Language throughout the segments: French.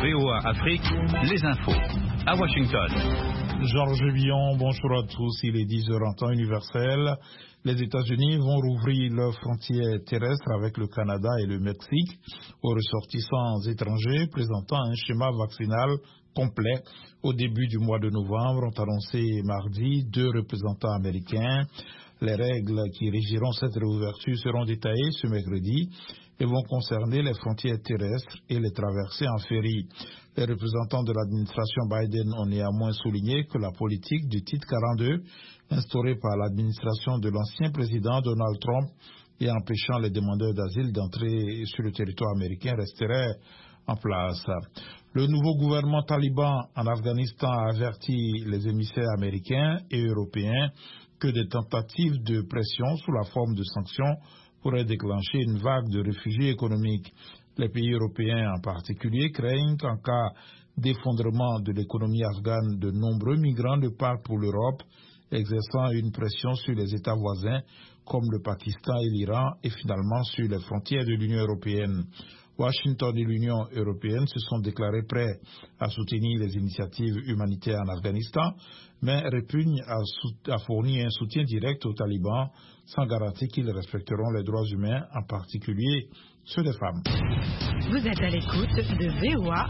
VOA Afrique, les infos. À Washington. Georges Billon, bonjour à tous. Il est 10h en temps universel. Les États-Unis vont rouvrir leurs frontières terrestres avec le Canada et le Mexique aux ressortissants étrangers présentant un schéma vaccinal complet. Au début du mois de novembre, ont annoncé mardi 2 représentants américains. Les règles qui régiront cette réouverture seront détaillées ce mercredi et vont concerner les frontières terrestres et les traversées en ferry. Les représentants de l'administration Biden ont néanmoins souligné que la politique du titre 42, instaurée par l'administration de l'ancien président Donald Trump et empêchant les demandeurs d'asile d'entrer sur le territoire américain, resterait en place. Le nouveau gouvernement taliban en Afghanistan a averti les émissaires américains et européens que des tentatives de pression sous la forme de sanctions pourraient déclencher une vague de réfugiés économiques. Les pays européens en particulier craignent qu'en cas d'effondrement de l'économie afghane, de nombreux migrants ne partent pour l'Europe, exerçant une pression sur les États voisins comme le Pakistan et l'Iran et finalement sur les frontières de l'Union européenne. Washington et l'Union européenne se sont déclarés prêts à soutenir les initiatives humanitaires en Afghanistan, mais répugnent à fournir un soutien direct aux talibans sans garantie qu'ils respecteront les droits humains, en particulier ceux des femmes. Vous êtes à l'écoute de VOA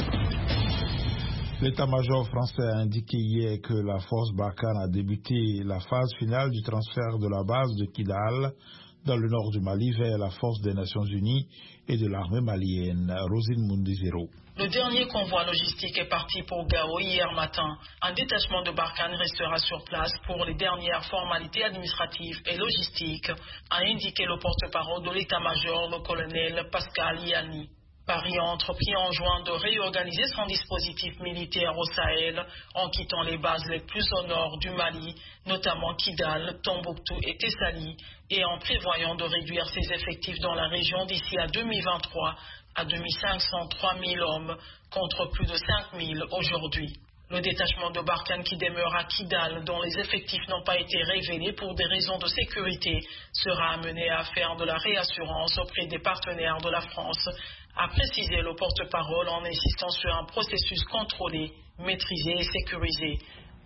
Afrique. L'état-major français a indiqué hier que la force Barkhane a débuté la phase finale du transfert de la base de Kidal dans le nord du Mali vers la force des Nations Unies et de l'armée malienne. Rosine Mundizero. Le dernier convoi logistique est parti pour Gao hier matin. Un détachement de Barkhane restera sur place pour les dernières formalités administratives et logistiques, a indiqué le porte-parole de l'état-major, le colonel Pascal Yanni. Paris a entrepris en juin de réorganiser son dispositif militaire au Sahel en quittant les bases les plus au nord du Mali, notamment Kidal, Tombouctou et Tessali, et en prévoyant de réduire ses effectifs dans la région d'ici à 2023 à 2503 000 hommes contre plus de 5 000 aujourd'hui. Le détachement de Barkhane qui demeure à Kidal, dont les effectifs n'ont pas été révélés pour des raisons de sécurité, sera amené à faire de la réassurance auprès des partenaires de la France, a précisé le porte-parole en insistant sur un processus contrôlé, maîtrisé et sécurisé.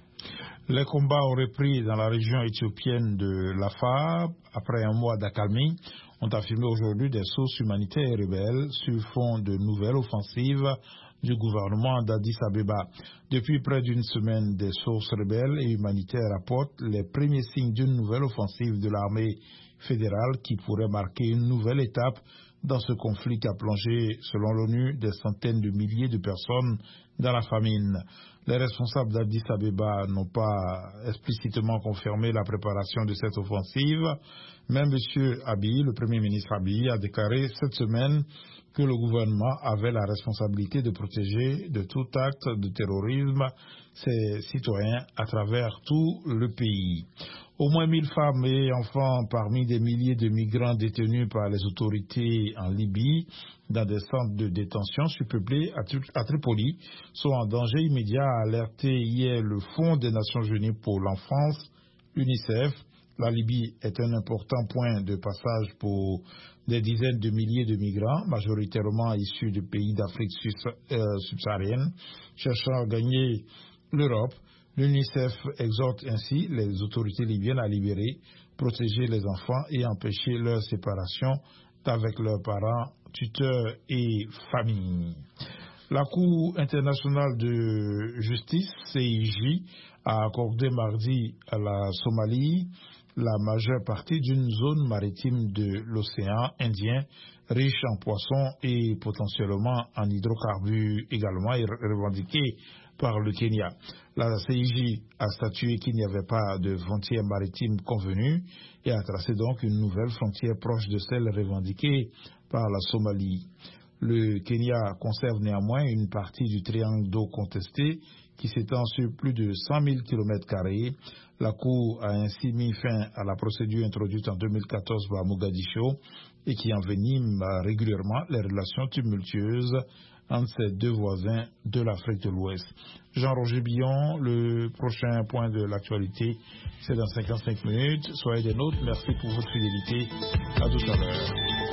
Les combats ont repris dans la région éthiopienne de l'Afar après un mois d'accalmie, ont affirmé aujourd'hui des sources humanitaires et rebelles sur fond de nouvelles offensives du gouvernement d'Addis Abeba. Depuis près d'une semaine, des sources rebelles et humanitaires apportent les premiers signes d'une nouvelle offensive de l'armée fédérale qui pourrait marquer une nouvelle étape dans ce conflit qui a plongé, selon l'ONU, des centaines de milliers de personnes dans la famine. Les responsables d'Addis Abeba n'ont pas explicitement confirmé la préparation de cette offensive, mais M. Abiy, le Premier ministre Abiy, a déclaré cette semaine que le gouvernement avait la responsabilité de protéger de tout acte de terrorisme ses citoyens à travers tout le pays. Au moins 1000 femmes et enfants parmi des milliers de migrants détenus par les autorités en Libye dans des centres de détention surpeuplés à Tripoli sont en danger immédiat, a alerté hier le Fonds des Nations Unies pour l'enfance, UNICEF. La Libye est un important point de passage pour des dizaines de milliers de migrants, majoritairement issus de pays d'Afrique subsaharienne, cherchant à gagner l'Europe. L'UNICEF exhorte ainsi les autorités libyennes à libérer, protéger les enfants et empêcher leur séparation avec leurs parents, tuteurs et familles. La Cour internationale de justice, CIJ, a accordé mardi à la Somalie la majeure partie d'une zone maritime de l'océan Indien, riche en poissons et potentiellement en hydrocarbures également, et revendiquée par le Kenya. La CIJ a statué qu'il n'y avait pas de frontière maritime convenue et a tracé donc une nouvelle frontière proche de celle revendiquée par la Somalie. Le Kenya conserve néanmoins une partie du triangle d'eau contesté qui s'étend sur plus de 100 000 km². La Cour a ainsi mis fin à la procédure introduite en 2014 par Mogadiscio et qui envenime régulièrement les relations tumultueuses entre ces deux voisins de l'Afrique de l'Ouest. Jean-Roger Billon, le prochain point de l'actualité, c'est dans 55 minutes. Soyez des nôtres. Merci pour votre fidélité. À tout à l'heure.